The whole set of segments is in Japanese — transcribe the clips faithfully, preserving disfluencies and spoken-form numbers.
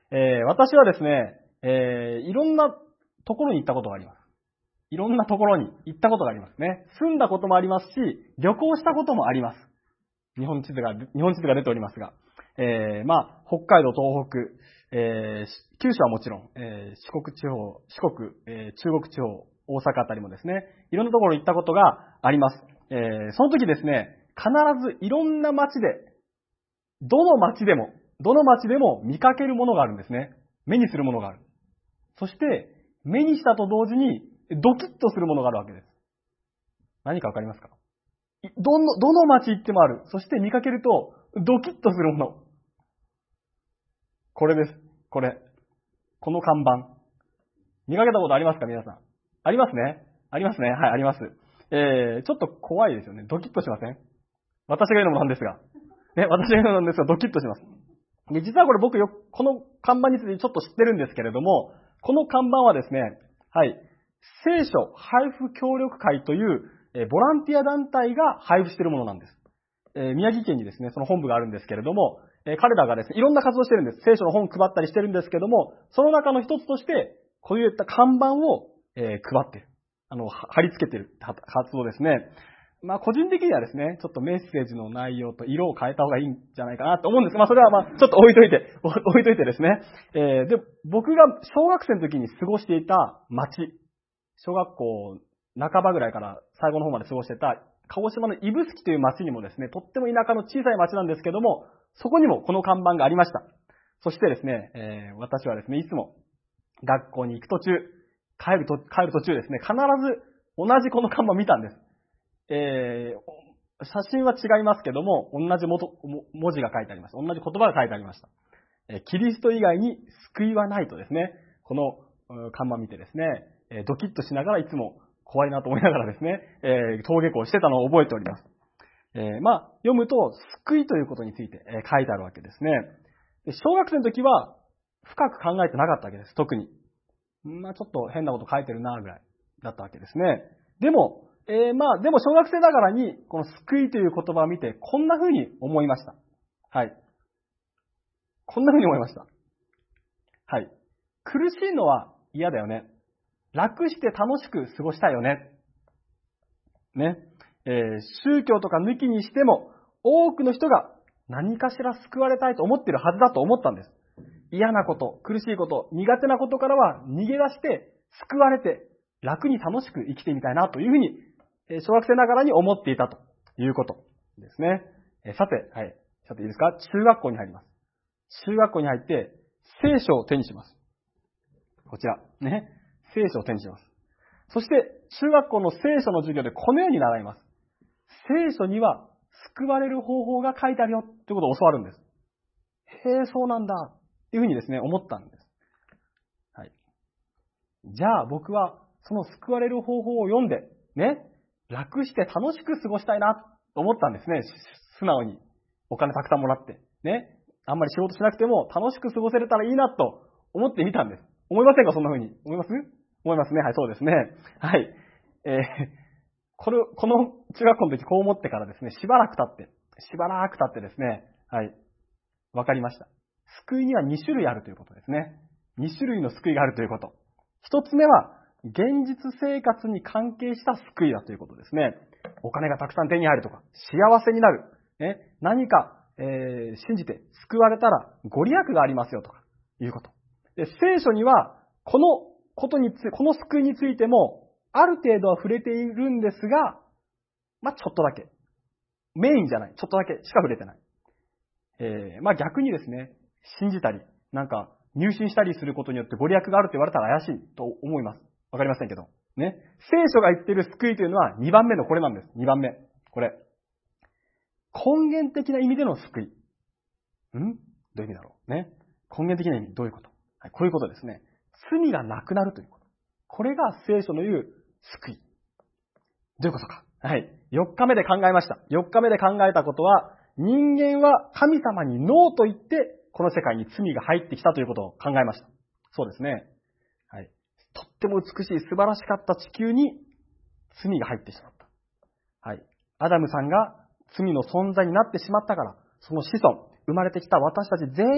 えー、私はですね、えー、いろんなところに行ったことがあります。いろんなところに行ったことがありますね。住んだこともありますし、旅行したこともあります。日本地図が、日本地図が出ておりますが。えー、まあ、北海道、東北、えー、九州はもちろん、えー、四国地方、四国、えー、中国地方、大阪あたりもですね、いろんなところに行ったことがあります。えー、その時ですね、必ずいろんな街で、どの街でも、どの街でも見かけるものがあるんですね。目にするものがある。そして、目にしたと同時に、ドキッとするものがあるわけです。何かわかりますか？どの、どの街行ってもある。そして見かけると、ドキッとするもの。これです。これ。この看板。見かけたことありますか皆さん。ありますね。ありますね。はい、あります。えー、ちょっと怖いですよね。ドキッとしません？私が言うのもなんですが。ね、私が言うのもなんですが、ドキッとします。で、実はこれ僕よ、この看板についてちょっと知ってるんですけれども、この看板はですね、はい、聖書配布協力会という、えー、ボランティア団体が配布しているものなんです。えー、宮城県にですね、その本部があるんですけれども、えー、彼らがですね、いろんな活動してるんです。聖書の本配ったりしてるんですけども、その中の一つとして、こういった看板を、えー、配っている。あの、貼り付けている活動ですね。まあ、個人的にはですね、ちょっとメッセージの内容と色を変えた方がいいんじゃないかなと思うんですが、まあ、それはまあ、ちょっと置いといて、置いといてですね。えー、で、僕が小学生の時に過ごしていた町、小学校半ばぐらいから最後の方まで過ごしてた、鹿児島の指宿という町にもですね、とっても田舎の小さい町なんですけども、そこにもこの看板がありました。そしてですね、えー、私はですね、いつも学校に行く途中、帰ると、帰る途中ですね、必ず同じこの看板を見たんです。えー、写真は違いますけども、同じもと文字が書いてありました。同じ言葉が書いてありました。えー、キリスト以外に救いはないとですね、この看板見てですね、えー、ドキッとしながらいつも怖いなと思いながらですね、えー、登下校してたのを覚えております。えー、まあ、読むと、救いということについて、えー、書いてあるわけですね。で小学生の時は、深く考えてなかったわけです、特に。まあ、ちょっと変なこと書いてるな、ぐらいだったわけですね。でも、えー、まあ、でも小学生ながらに、この救いという言葉を見て、こんな風に思いました。はい。こんな風に思いました。はい。苦しいのは嫌だよね。楽して楽しく過ごしたいよね。ね。えー、宗教とか抜きにしても、多くの人が何かしら救われたいと思っているはずだと思ったんです。嫌なこと、苦しいこと、苦手なことからは逃げ出して、救われて、楽に楽しく生きてみたいなというふうに、小学生ながらに思っていたということですね。さて、はい。さていいですか？中学校に入ります。中学校に入って、聖書を手にします。こちら、ね。聖書を手にします。そして、中学校の聖書の授業でこのように習います。聖書には救われる方法が書いてあるよということを教わるんです。へえ、そうなんだ。というふうにですね、思ったんです。はい。じゃあ僕はその救われる方法を読んで、ね、楽して楽しく過ごしたいなと思ったんですね。素直にお金たくさんもらって、ね、あんまり仕事しなくても楽しく過ごせれたらいいなと思ってみたんです。思いませんか？そんな風に。思います思いますね。はい、そうですね。はい。えー、これ、この中学校の時こう思ってからですね、しばらく経って、しばらく経ってですね、はい、わかりました。救いにはに種類あるということですね。に種類の救いがあるということ。一つ目は、現実生活に関係した救いだということですね。お金がたくさん手に入るとか、幸せになる。ね、何か、えー、信じて救われたらご利益がありますよとか、いうこと。で、聖書には、このことにつ、この救いについても、ある程度は触れているんですが、まあ、ちょっとだけ。メインじゃない。ちょっとだけしか触れてない。えー、まあ逆にですね、信じたり、なんか入信したりすることによってご利益があると言われたら怪しいと思います。わかりませんけど。ね。聖書が言っている救いというのはにばんめのこれなんです。にばんめ。これ。根源的な意味での救い。んどういう意味だろう。ね。根源的な意味。どういうこと？はい、こういうことですね。罪がなくなるということ。これが聖書の言う救い。どういうことか。はい。よっかめで考えました。よっかめで考えたことは、人間は神様にノーと言って、この世界に罪が入ってきたということを考えました。そうですね。はい。とっても美しい素晴らしかった地球に罪が入ってしまった。はい。アダムさんが罪の存在になってしまったから、その子孫、生まれてきた私たち全員、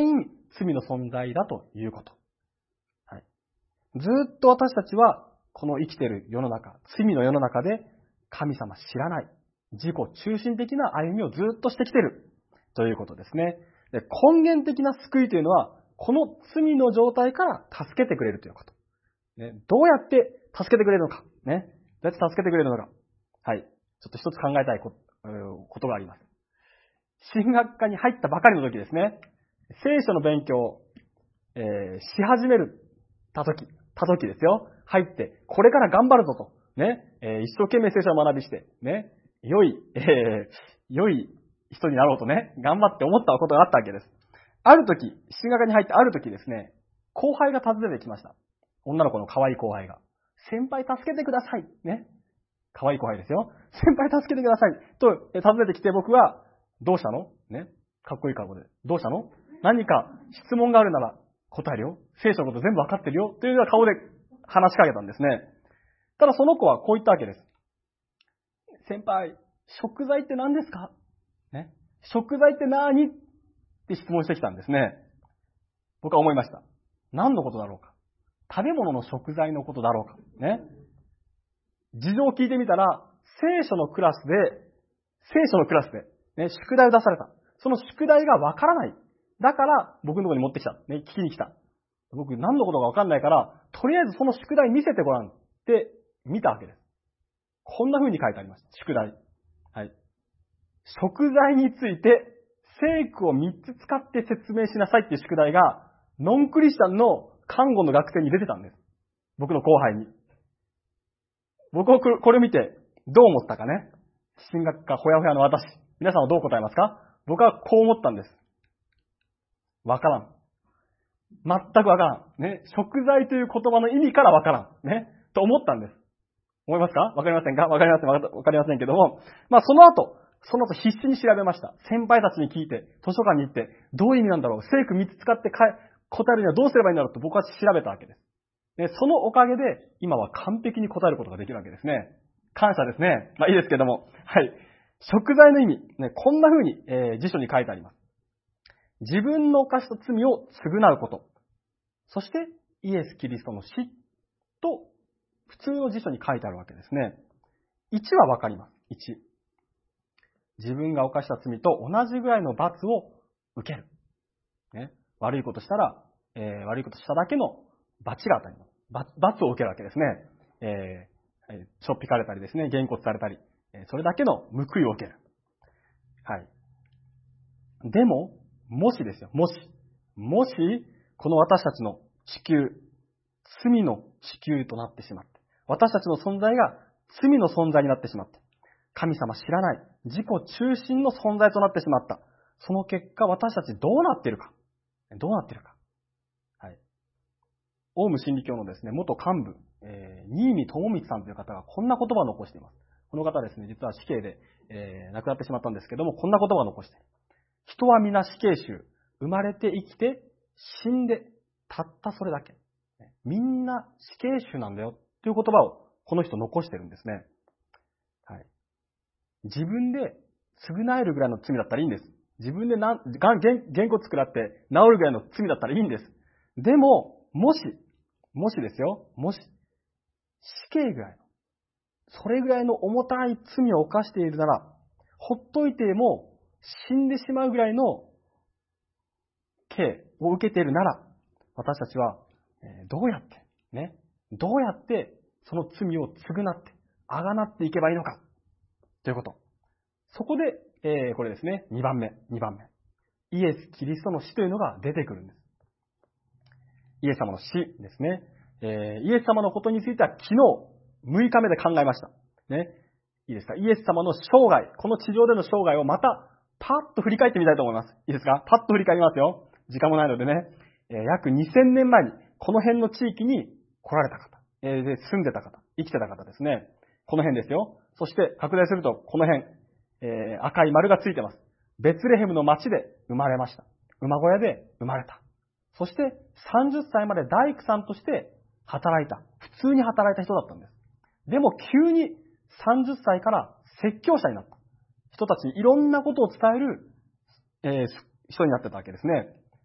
罪の存在だということ。はい。ずーっと私たちは、この生きている世の中、罪の世の中で神様知らない、自己中心的な歩みをずっとしてきているということですね。で、根源的な救いというのは、この罪の状態から助けてくれるということ。ね、どうやって助けてくれるのか。ね。どうやって助けてくれるのか。はい。ちょっと一つ考えたいこ と, ことがあります。神学科に入ったばかりの時ですね、聖書の勉強を、えー、し始めるた時、た時ですよ。入って、これから頑張るぞと。ね。えー、一生懸命聖書を学びして、ね。良い、えー、良い人になろうとね、頑張って思ったことがあったわけです。ある時、神学科に入ってある時ですね、後輩が訪ねてきました。女の子の可愛い後輩が。先輩助けてください。ね。可愛い後輩ですよ。先輩助けてください。と、えー、訪ねてきて僕は、どうしたのね。かっこいい格好で。どうしたの何か質問があるなら答えるよ。聖書のこと全部わかってるよ。というような顔で話しかけたんですね。ただその子はこう言ったわけです。先輩、食材って何ですかね。食材って何って質問してきたんですね。僕は思いました。何のことだろうか。食べ物の食材のことだろうか。ね。事情を聞いてみたら、聖書のクラスで、聖書のクラスで、ね、宿題を出された。その宿題がわからない。だから、僕のところに持ってきた。ね、聞きに来た。僕、何のことかわかんないから、とりあえずその宿題見せてごらんって見たわけです。こんな風に書いてありました。宿題。はい。食材について、聖句をみっつ使って説明しなさいっていう宿題が、ノンクリスチャンの看護の学生に出てたんです。僕の後輩に。僕はこれを見て、どう思ったかね。神学科ほやほやの私。皆さんはどう答えますか？僕はこう思ったんです。わからん。全くわからん。ね。食材という言葉の意味からわからん。ね。と思ったんです。思いますか？わかりませんか？わかりません。わかりませんけども。まあ、その後、その後必死に調べました。先輩たちに聞いて、図書館に行って、どういう意味なんだろう？聖句みっつ使って答えるにはどうすればいいんだろうと僕は調べたわけです。で、そのおかげで、今は完璧に答えることができるわけですね。感謝ですね。まあいいですけども。はい。食材の意味、ね、こんな風に、えー、辞書に書いてあります。自分の犯した罪を償うこと。そして、イエス・キリストの死と、普通の辞書に書いてあるわけですね。いちはわかります。いち。自分が犯した罪と同じぐらいの罰を受ける。ね、悪いことしたら、えー、悪いことしただけの罰が当たります。罰、罰を受けるわけですね。えー、しょっぴかれたりですね、げんこつされたり、それだけの報いを受ける。はい。でも、もしですよ、もし、もし、この私たちの地球、罪の地球となってしまって、私たちの存在が罪の存在になってしまって、神様知らない、自己中心の存在となってしまった。その結果、私たちどうなっているか。どうなっているか。はい。オウム真理教のですね、元幹部、えー、新見智光さんという方がこんな言葉を残しています。この方はですね、実は死刑で、えー、亡くなってしまったんですけども、こんな言葉を残している。人は皆死刑囚。生まれて生きて死んで、たったそれだけ。みんな死刑囚なんだよ。という言葉をこの人残してるんですね。はい。自分で償えるぐらいの罪だったらいいんです。自分でなげんこつ食らって治るぐらいの罪だったらいいんです。でも、もし、もしですよ、もし、死刑ぐらいの、それぐらいの重たい罪を犯しているなら、ほっといても死んでしまうぐらいの刑を受けているなら、私たちはどうやって、ね、どうやってその罪を償って、あがなっていけばいいのか、ということ。そこで、えー、これですね、にばんめ、にばんめ。イエス・キリストの死というのが出てくるんです。イエス様の死ですね。えー、イエス様のことについては昨日、むいかめで考えました。ね。いいですか？イエス様の生涯、この地上での生涯をまた、パッと振り返ってみたいと思います。いいですか？パッと振り返りますよ。時間もないのでね。えー、約にせんねんまえに、この辺の地域に来られた方、えー、で住んでた方、生きてた方ですね。この辺ですよ。そして、拡大すると、この辺、えー、赤い丸がついてます。ベツレヘムの町で生まれました。馬小屋で生まれた。そして、さんじゅっさいまで大工さんとして働いた。普通に働いた人だったんです。でも、急にさんじゅっさいから説教者になった。人たちにいろんなことを伝える、えー、人になってたわけですね。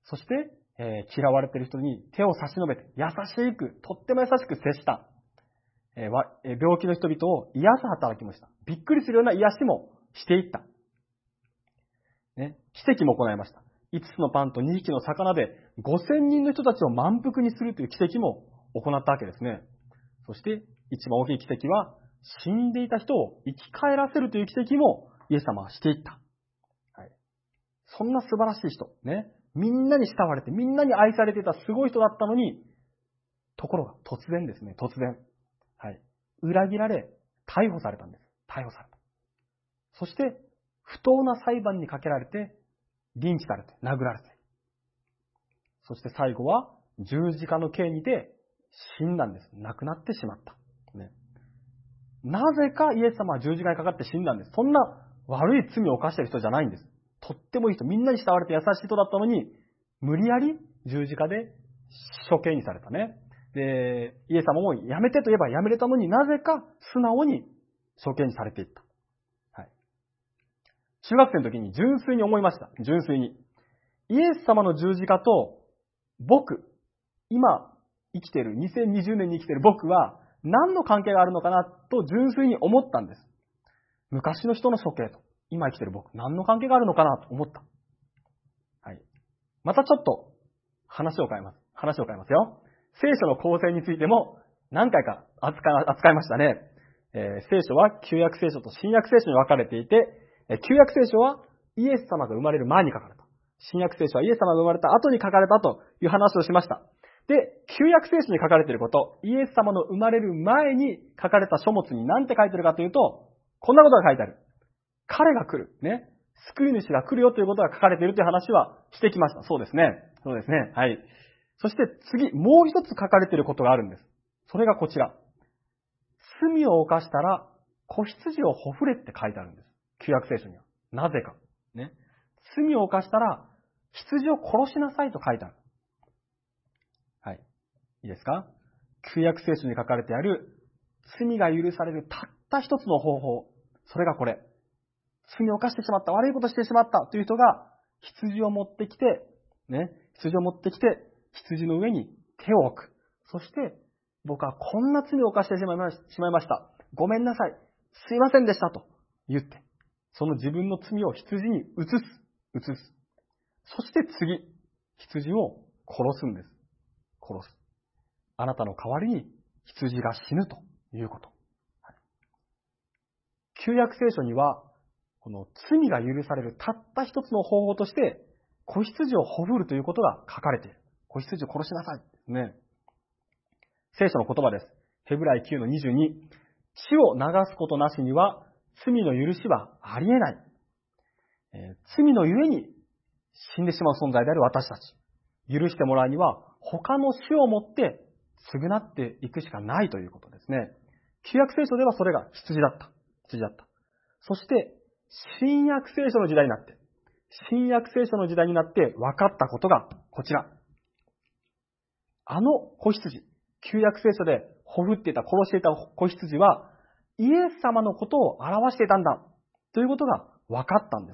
そして、えー、嫌われている人に手を差し伸べて、優しく、とっても優しく接した。えーわえー、病気の人々を癒す働きもした。びっくりするような癒しもしていった。ね、奇跡も行いました。いつつのパンとにひきの魚でごせんにんの人たちを満腹にするという奇跡も行ったわけですね。そして一番大きい奇跡は、死んでいた人を生き返らせるという奇跡もイエス様はしていった。はい、そんな素晴らしい人、ね、みんなに慕われてみんなに愛されていたすごい人だったのに、ところが突然ですね、突然、はい、裏切られ逮捕されたんです。逮捕された。そして不当な裁判にかけられて、リンチされて、殴られて、そして最後は十字架の刑にて死んだんです。亡くなってしまった。ね、なぜかイエス様は十字架にかかって死んだんです。そんな悪い罪を犯している人じゃないんです。とってもいい人、みんなに慕われて優しい人だったのに、無理やり十字架で処刑にされたね。で、イエス様もやめてと言えばやめれたのになぜか素直に処刑にされていった。はい。中学生の時に純粋に思いました。純粋に。イエス様の十字架と僕、今生きている、にせんにじゅうねんに生きている僕は何の関係があるのかなと純粋に思ったんです。昔の人の処刑と今生きている僕、何の関係があるのかなと思った。はい。またちょっと話を変えます。話を変えますよ。聖書の構成についても何回か扱い、扱いましたね。えー、聖書は旧約聖書と新約聖書に分かれていて、えー、旧約聖書はイエス様が生まれる前に書かれた。新約聖書はイエス様が生まれた後に書かれたという話をしました。で、旧約聖書に書かれていること、イエス様の生まれる前に書かれた書物に何て書いてあるかというと、こんなことが書いてある。彼が来る。ね。救い主が来るよということが書かれているという話はしてきました。そうですね。そうですね。はい。そして次、もう一つ書かれていることがあるんです。それがこちら。罪を犯したら、子羊をほふれって書いてあるんです。旧約聖書には。なぜか。ね。罪を犯したら、羊を殺しなさいと書いてある。はい。いいですか？旧約聖書に書かれてある、罪が許されるたった一つの方法。それがこれ。罪を犯してしまった、悪いことしてしまったという人が、羊を持ってきて、ね、羊を持ってきて、羊の上に手を置く。そして、僕はこんな罪を犯してしまいました。ごめんなさい。すいませんでしたと言って、その自分の罪を羊に移す。移す。そして次、羊を殺すんです。殺す。あなたの代わりに羊が死ぬということ。はい、旧約聖書には、この罪が許されるたった一つの方法として、子羊をほふるということが書かれている。子羊を殺しなさい。ね。聖書の言葉です。ヘブライきゅうのにじゅうに。血を流すことなしには罪の許しはありえない。えー、罪のゆえに死んでしまう存在である私たち。許してもらうには他の死をもって償っていくしかないということですね。旧約聖書ではそれが羊だった。羊だった。そして、新約聖書の時代になって、新約聖書の時代になって分かったことがこちら。あの子羊、旧約聖書でほふっていた、殺していた子羊は、イエス様のことを表していたんだ、ということが分かったんです。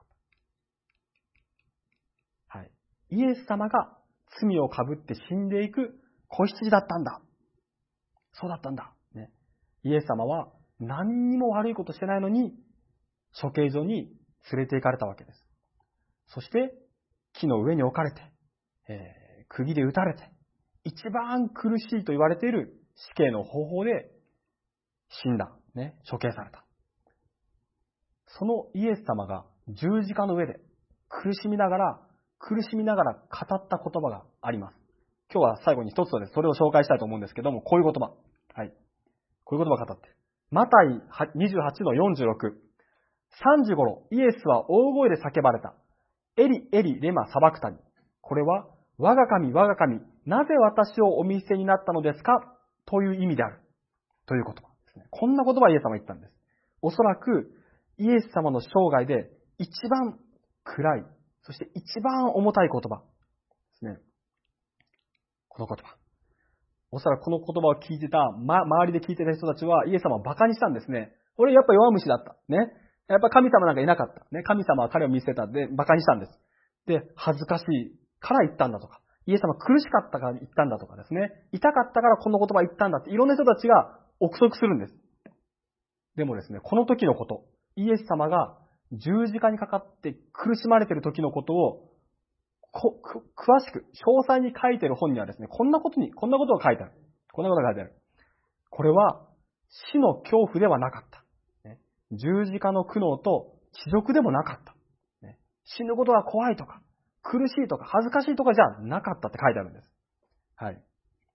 はい。イエス様が罪を被って死んでいく子羊だったんだ。そうだったんだ。ね。イエス様は何にも悪いことしてないのに、処刑所に連れて行かれたわけです。そして、木の上に置かれて、えー、釘で打たれて、一番苦しいと言われている死刑の方法で死んだ。ね、処刑された。そのイエス様が十字架の上で苦しみながら、苦しみながら語った言葉があります。今日は最後に一つです。それを紹介したいと思うんですけども、こういう言葉。はい。こういう言葉を語っている。マタイにじゅうはちのよんじゅうろく。さんじ頃、イエスは大声で叫ばれた。エリ、エリ、レマ、サバクタニ。これは、我が神、我が神、なぜ私をお見捨てになったのですかという意味である。という言葉ですね。こんな言葉をイエス様は言ったんです。おそらく、イエス様の生涯で一番暗い、そして一番重たい言葉ですね。この言葉。おそらくこの言葉を聞いてた、ま、周りで聞いてた人たちは、イエス様を馬鹿にしたんですね。俺やっぱ弱虫だった。ね。やっぱ神様なんかいなかった。ね。神様は彼を見捨てたんで、馬鹿にしたんです。で、恥ずかしいから言ったんだとか、イエス様苦しかったから言ったんだとかですね、痛かったからこの言葉言ったんだっていろんな人たちが憶測するんです。でもですね、この時のこと、イエス様が十字架にかかって苦しまれている時のことをこく詳しく、詳細に書いている本にはですね、こんなことに、こんなことが書いてある。こんなことが書いてある。これは死の恐怖ではなかった。ね、十字架の苦悩と恥辱でもなかった。ね、死ぬことが怖いとか、苦しいとか、恥ずかしいとかじゃなかったって書いてあるんです。はい。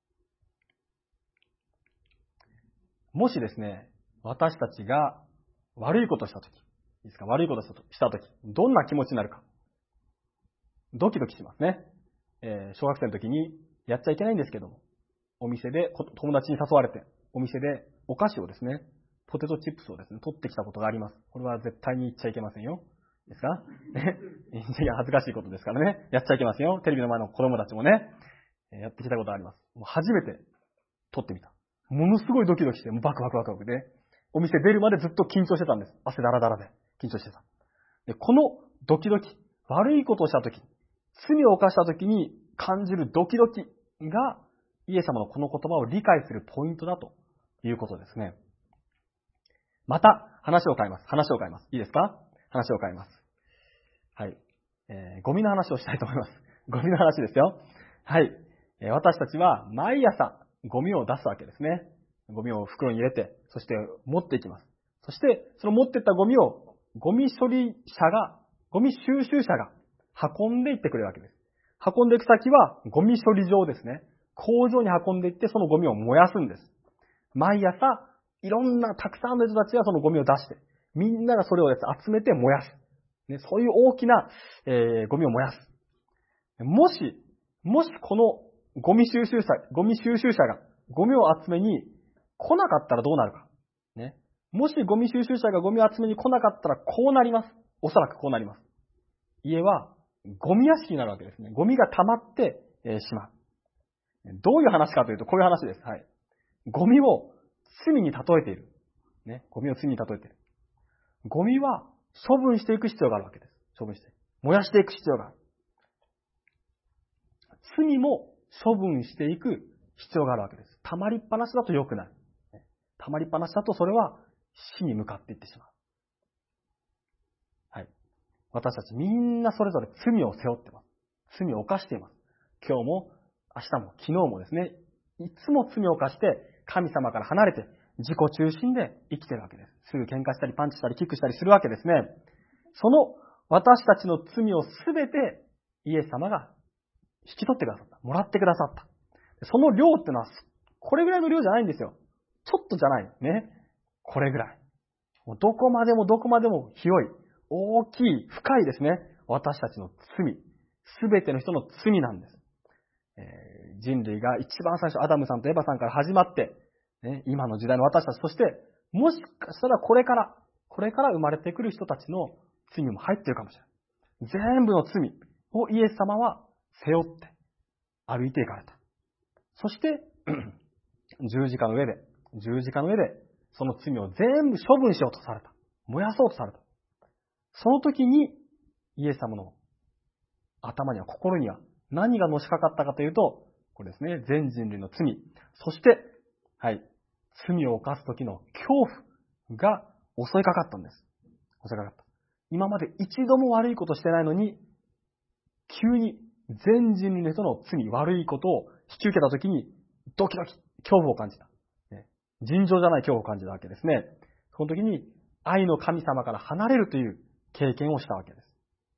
もしですね、私たちが悪いことをしたとき、いいですか、悪いことをしたとき、どんな気持ちになるか。ドキドキしますね。えー、小学生の時にやっちゃいけないんですけども、お店で、友達に誘われて、お店でお菓子をですね、ポテトチップスをですね、取ってきたことがあります。これは絶対に言っちゃいけませんよ。ですかね。いや、恥ずかしいことですからね。やっちゃいけませんよ。テレビの前の子供たちもね、やってきたことあります。もう初めて取ってみた。ものすごいドキドキして、もうバクバクバクバクで、お店出るまでずっと緊張してたんです。汗だらだらで。緊張してた。で、このドキドキ、悪いことをしたとき、罪を犯したときに感じるドキドキが、イエス様のこの言葉を理解するポイントだということですね。また、話を変えます。話を変えます。いいですか？話を変えます。はい。えー、ゴミの話をしたいと思います。ゴミの話ですよ。はい。えー、私たちは毎朝ゴミを出すわけですね。ゴミを袋に入れて、そして持っていきます。そして、その持っていったゴミを、ゴミ処理車が、ゴミ収集車が運んでいってくれるわけです。運んでいく先はゴミ処理場ですね。工場に運んでいってそのゴミを燃やすんです。毎朝、いろんなたくさんの人たちがそのゴミを出して、みんながそれを集めて燃やす。ね、そういう大きな、えー、ゴミを燃やす。もし、もしこのゴミ収集車、ゴミ収集車がゴミを集めに来なかったらどうなるか。ね。もしゴミ収集車がゴミを集めに来なかったらこうなります。おそらくこうなります。家はゴミ屋敷になるわけですね。ゴミが溜まってしまう。どういう話かというと、こういう話です。はい。ゴミを罪に例えている。ね。ゴミを罪に例えている。ゴミは処分していく必要があるわけです。処分して。燃やしていく必要がある。罪も処分していく必要があるわけです。溜まりっぱなしだと良くない。溜まりっぱなしだとそれは死に向かっていってしまう。はい。私たちみんなそれぞれ罪を背負ってます。罪を犯しています。今日も、明日も、昨日もですね、いつも罪を犯して神様から離れて自己中心で生きているわけです。すぐ喧嘩したりパンチしたりキックしたりするわけですね。その私たちの罪をすべてイエス様が引き取ってくださった。もらってくださった。その量ってのは、これぐらいの量じゃないんですよ。ちょっとじゃない。ね。これぐらい。もうどこまでもどこまでも広い、大きい、深いですね。私たちの罪。すべての人の罪なんです。えー、人類が一番最初、アダムさんとエバさんから始まって、ね、今の時代の私たち、そして、もしかしたらこれから、これから生まれてくる人たちの罪も入っているかもしれない。全部の罪をイエス様は背負って歩いていかれた。そして、十字架の上で、十字架の上で、その罪を全部処分しようとされた。燃やそうとされた。その時に、イエス様の頭には、心には、何がのしかかったかというと、これですね、全人類の罪。そして、はい、罪を犯す時の恐怖が襲いかかったんです。襲いかかった。今まで一度も悪いことしてないのに、急に全人類の人の罪、悪いことを引き受けた時に、ドキドキ、恐怖を感じた。尋常じゃない恐怖を感じたわけですね。その時に、愛の神様から離れるという経験をしたわけです。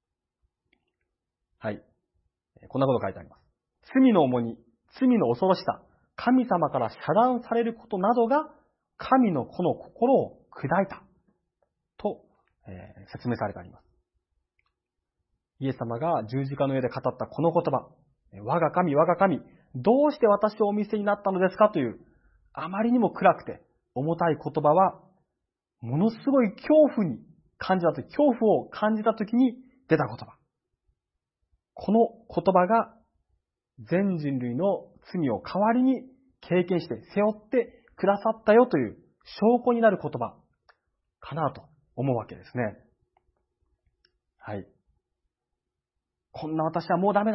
はい。こんなこと書いてあります。罪の重荷、罪の恐ろしさ、神様から遮断されることなどが、神の子の心を砕いた。と、えー、説明されてあります。イエス様が十字架の上で語ったこの言葉、我が神、我が神、どうして私をお見せになったのですかという、あまりにも暗くて重たい言葉は、ものすごい恐怖に感じたとき、恐怖を感じたときに出た言葉。この言葉が全人類の罪を代わりに経験して背負ってくださったよという証拠になる言葉かなと思うわけですね。はい。こんな私はもうダメだ。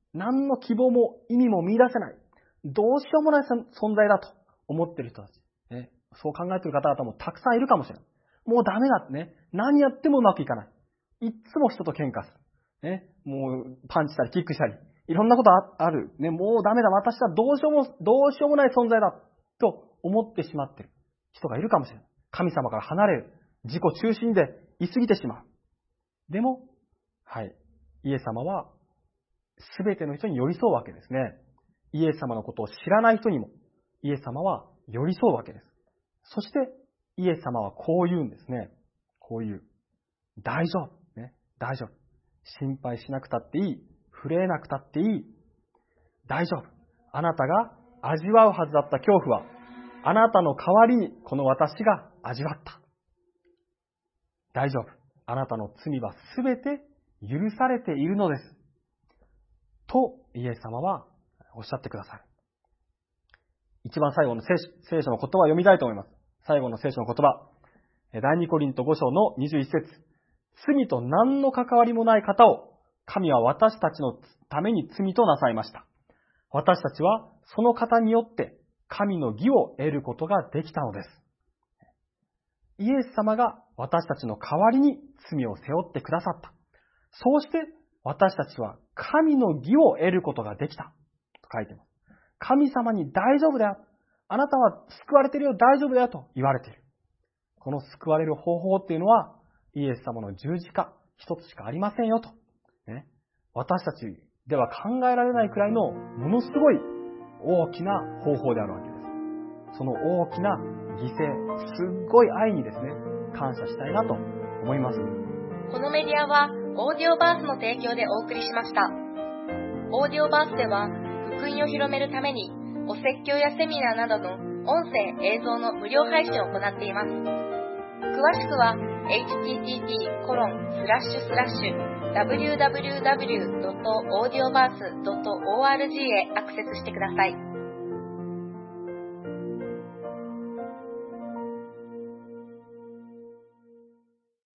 何の希望も意味も見出せない。どうしようもない存在だと思っている人たち。ね、そう考えている方々もたくさんいるかもしれない。もうダメだってね。何やってもうまくいかない。いっつも人と喧嘩する。ね、もうパンチしたりキックしたり。いろんなことある。ね、もうダメだ。私はどうしようも、どうしようもない存在だ。と思ってしまっている人がいるかもしれない。神様から離れる。自己中心でいすぎてしまう。でも、はい。イエス様は、すべての人に寄り添うわけですね。イエス様のことを知らない人にも、イエス様は寄り添うわけです。そして、イエス様はこう言うんですね。こう言う。大丈夫。ね。大丈夫。心配しなくたっていい。震えなくたっていい。大丈夫。あなたが味わうはずだった恐怖は、あなたの代わりにこの私が味わった。大丈夫。あなたの罪はすべて許されているのです。と、イエス様はおっしゃってくださる。一番最後の聖書、聖書の言葉を読みたいと思います。最後の聖書の言葉。第二コリントご章のにじゅういち節。罪と何の関わりもない方を、神は私たちのために罪となさいました。私たちはその方によって神の義を得ることができたのです。イエス様が私たちの代わりに罪を背負ってくださった。そうして私たちは神の義を得ることができた。と書いています。神様に大丈夫だよ。あなたは救われているよ。大丈夫だよ。と言われている。この救われる方法っていうのはイエス様の十字架一つしかありませんよと。ね、私たちでは考えられないくらいのものすごい大きな方法であるわけです。その大きな犠牲、すっごい愛にですね、感謝したいなと思います。 このメディアはオーディオバースの提供でお送りしました。オーディオバースでは福音を広めるためにお説教やセミナーなどの音声映像の無料配信を行っています。詳しくは エイチティーティーティーコロンスラッシュスラッシュダブリューダブリューダブリュードットオーディオバースドットオーアールジー へアクセスしてください。